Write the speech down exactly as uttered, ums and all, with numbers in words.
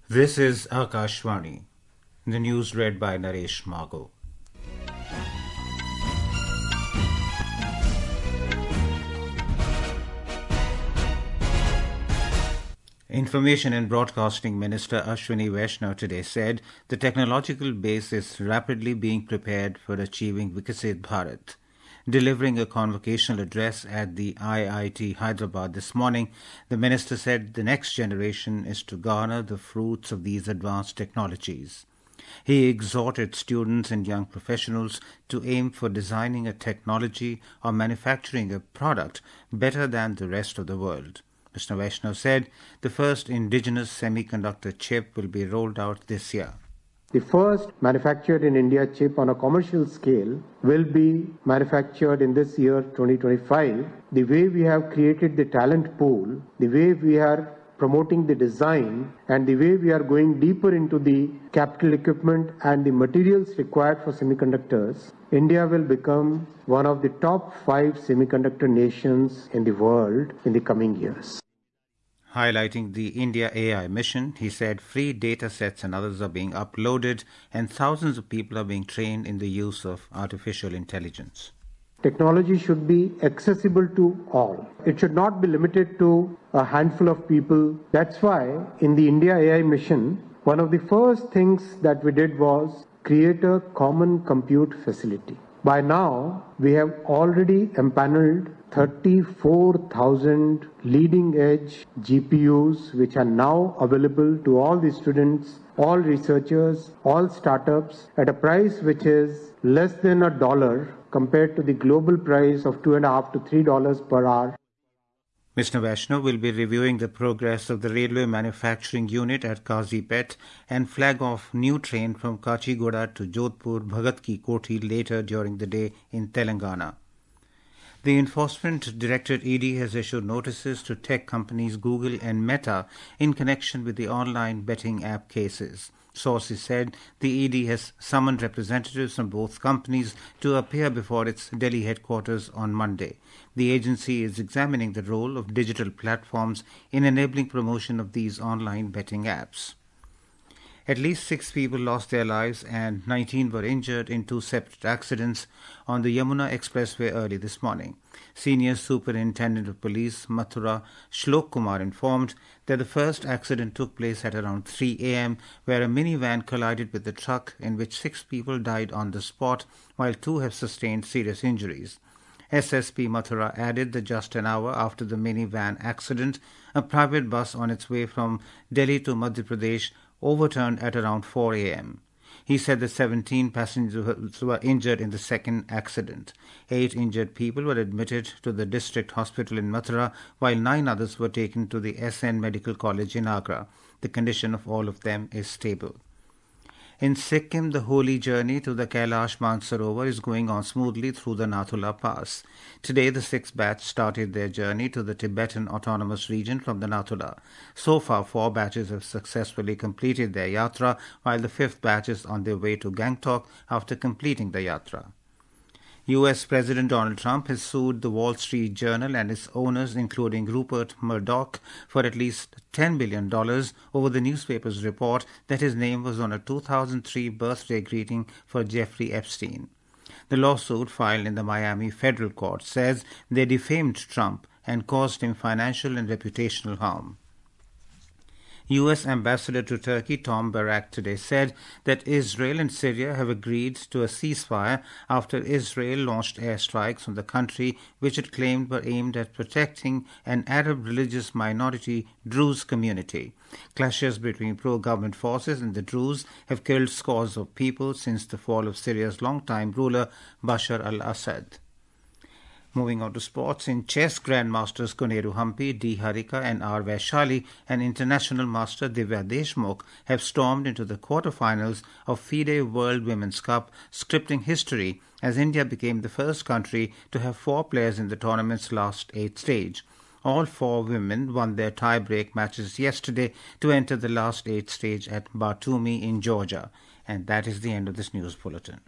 This is Akashvani. The news read by Naresh Margo. Information and Broadcasting Minister Ashwini Vaishnaw today said the technological base is rapidly being prepared for achieving Viksit Bharat. Delivering a convocational address at the I I T Hyderabad this morning, the minister said the next generation is to garner the fruits of these advanced technologies. He exhorted students and young professionals to aim for designing a technology or manufacturing a product better than the rest of the world. Mister Vaishnaw said the first indigenous semiconductor chip will be rolled out this year. The first manufactured in India chip on a commercial scale will be manufactured in this year twenty twenty-five. The way we have created the talent pool, the way we are promoting the design, and the way we are going deeper into the capital equipment and the materials required for semiconductors, India will become one of the top five semiconductor nations in the world in the coming years. Highlighting the India A I mission, he said free data sets and others are being uploaded and thousands of people are being trained in the use of artificial intelligence. Technology should be accessible to all. It should not be limited to a handful of people. That's why in the India A I mission, one of the first things that we did was create a common compute facility. By now, we have already empaneled thirty-four thousand leading-edge G P Us, which are now available to all the students, all researchers, all startups at a price which is less than a dollar compared to the global price of two and a half to three dollars per hour. Mister Vaishnaw will be reviewing the progress of the railway manufacturing unit at Kazipet and flag off new train from Kachigoda to Jodhpur Bhagat Ki Kothi later during the day in Telangana. The Enforcement Directorate E D has issued notices to tech companies Google and Meta in connection with the online betting app cases. Sources said the E D has summoned representatives from both companies to appear before its Delhi headquarters on Monday. The agency is examining the role of digital platforms in enabling promotion of these online betting apps. At least six people lost their lives and nineteen were injured in two separate accidents on the Yamuna Expressway early this morning. Senior Superintendent of Police Mathura Shlok Kumar informed that the first accident took place at around three a.m. where a minivan collided with a truck in which six people died on the spot while two have sustained serious injuries. S S P Mathura added that just an hour after the minivan accident, a private bus on its way from Delhi to Madhya Pradesh overturned at around four a.m. He said that seventeen passengers were injured in the second accident. Eight injured people were admitted to the district hospital in Mathura, while nine others were taken to the S N Medical College in Agra. The condition of all of them is stable. In Sikkim, the holy journey to the Kailash Mansarovar is going on smoothly through the Nathula Pass. Today, the sixth batch started their journey to the Tibetan Autonomous Region from the Nathula. So far, four batches have successfully completed their yatra, while the fifth batch is on their way to Gangtok after completing the yatra. U S President Donald Trump has sued the Wall Street Journal and its owners, including Rupert Murdoch, for at least ten billion dollars over the newspaper's report that his name was on a two thousand three birthday greeting for Jeffrey Epstein. The lawsuit filed in the Miami federal court says they defamed Trump and caused him financial and reputational harm. U S Ambassador to Turkey Tom Barak today said that Israel and Syria have agreed to a ceasefire after Israel launched airstrikes on the country which it claimed were aimed at protecting an Arab religious minority Druze community. Clashes between pro-government forces and the Druze have killed scores of people since the fall of Syria's longtime ruler Bashar al-Assad. Moving on to sports, in chess, Grandmasters Koneru Hampi, D. Harika and R. Vaishali and International Master Divya Deshmukh have stormed into the quarterfinals of FIDE World Women's Cup, scripting history as India became the first country to have four players in the tournament's last eight stage. All four women won their tie-break matches yesterday to enter the last eight stage at Batumi in Georgia. And that is the end of this news bulletin.